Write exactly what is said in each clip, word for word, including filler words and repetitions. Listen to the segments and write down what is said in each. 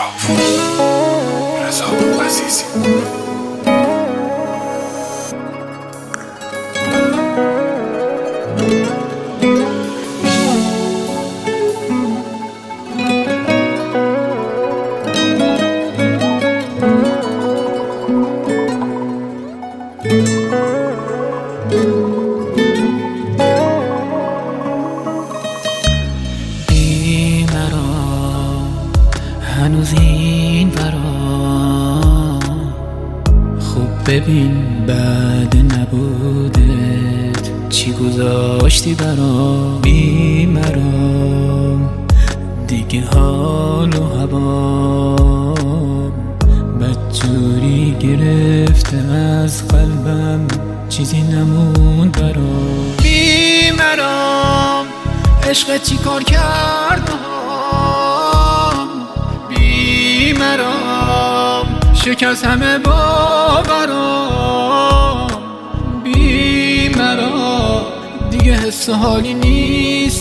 رضا عزیزی. هنوز این برا خوب ببین بعد نبودت چی گذاشتی برام. بیمرام دیگه حال و هوام بدجوری گرفته از قلبم چیزی نموند برام. بیمرام عشق چی کار کرد مرام شکست همه باورام. بی مرام دیگه حس حالی نیست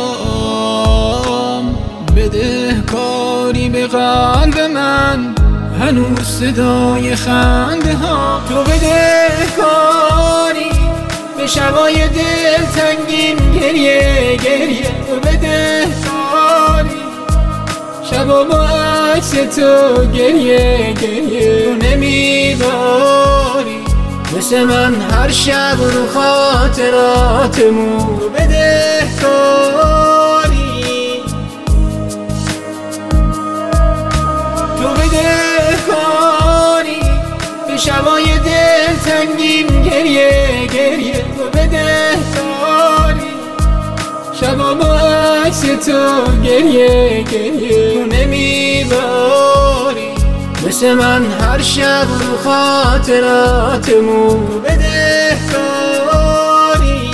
برام. بدهکاری به قلب من هنوز صدای خنده ها. تو بدهکاری به شبای دل تنگین گریه گریه. تو بدهکاری شبا با عکس تو گریه گریه. تو نمیداری مثل من هر شب رو خاطراتمون. تو بدهکاری تو بدهکاری به شبای دل تنگین گریه گریه. تو بدهکاری شبا با عکس تو گریه گریه. تو نمیباری مثل من هر شب رو خاطراتمون. بدهکاری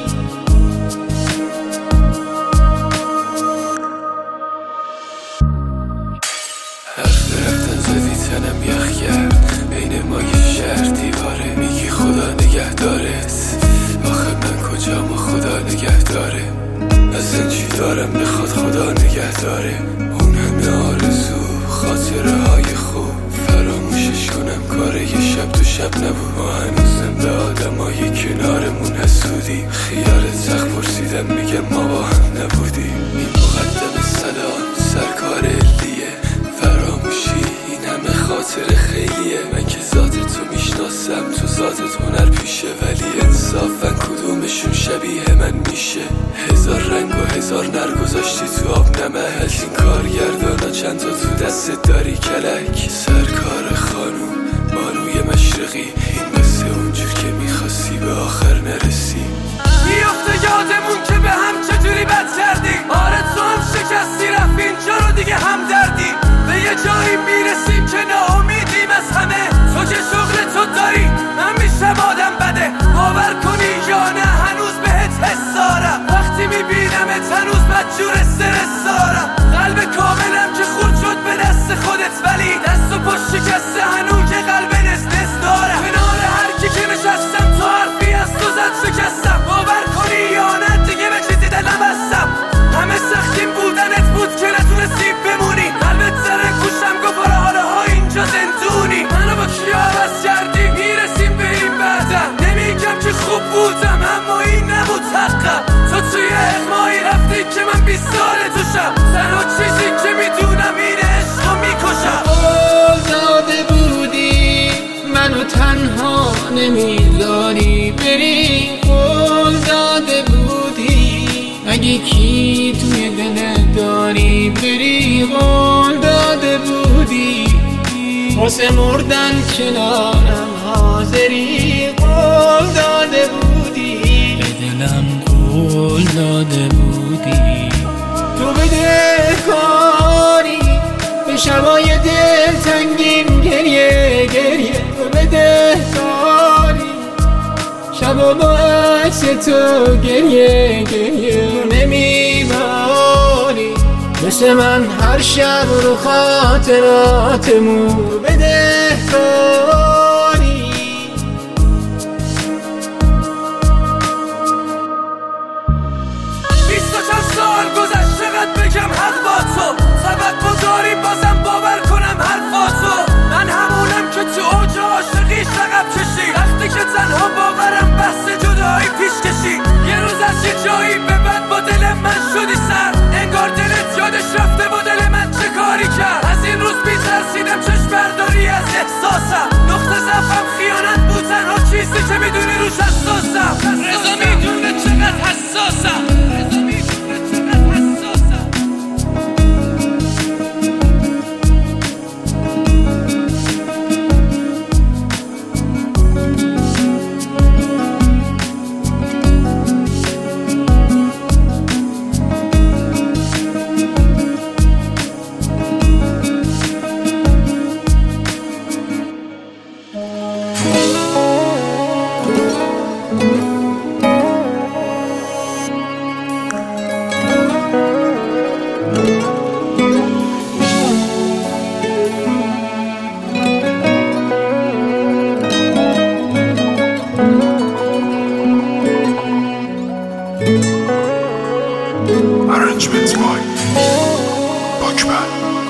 حرف رفتن زدی تنم یخ کرد. بین ما یه شهر دیواره میگی خدا نگه دارت. آخه من کجام و خدا نگه داره. اصلا چی دارم بخواد خدا نگه داره. اون همه آرزو خاطره های خوب فراموشش کنم کار یه شب دو شب نبود. ما هنوزم به آدم های کنارمون حسودی. خیال تخت پرسیدم میگم ما با هم نبودی. این مقدم سلام سرکار علیه. فراموشی این همه خاطره خیلیه. من که ذات تو میشناسم تو ذاتت هنر پیشه. ولی انصافا کدومشون شبیه من میشه. هزار رنگ و هزار نر گذاشتی تو آب نمک. از این کارگردانا چند تا تو دستت داری کلک. سرکار خانوم بانوی مشرقی. این مثل اونجور که میخواستی به آخر نرسی. میفته یادمون که به هم چجوری بد کردی. آره تو هم شکستی رفت اینجا رو دیگه هم دردی. به یه جایی میرسیم که ناامیدیم از همه. تو که شغل تو داری من میشم آدم بده. باور کنی یا نه هنوز بهت حس دارم. وقتی میبینمت هنوز بدجور استرس دارم. قلب کاملم که خورد شد به دست خودت. ولی دست و پا شکسته هنوز که قلب نس نس دارم. کنار هر کی که نشستم تو حرفی از تو زد شکستم. باور کنی یا نه دیگه به چیزی دلم بستم. همه سختیم بودنت بود که نتونستی بمونی. قلبت سر گوشم گفت آره حالا ها اینجا زندونی. منو با کیا عوض کردی میرسیم به این بعدم. نمیگم که خوب بودم اما این نبود حقم. تو توی اغمایی رفتی که من بیست ساله توشم. تنها چیزی که میدونم اینه عشقو میکشم. قول داده بودی منو تنها نمیذاری بری. قول داده بودی اگه کی توی دلت داری بری. قول داده بودی واسه مردن کنارم حاضری. قول داده بودی به دلم قول داده بودی. تو بدهکاری به شبای دل تنگین گریه گریه. تو بدهکاری شبا با عکس تو گریه گریه. تو نمیباری مثل من هر شب رو خاطراتمون. تو بدهکاری بیست و چند سال گذشت چقدر بگم حق با تو. سبب گذاری بازم باور کن نیستی که میدونی روش حساسم. رضا میدونه چقدر حساسم. رضا میدونه چقدر حساسم. Arrangements by Bachman.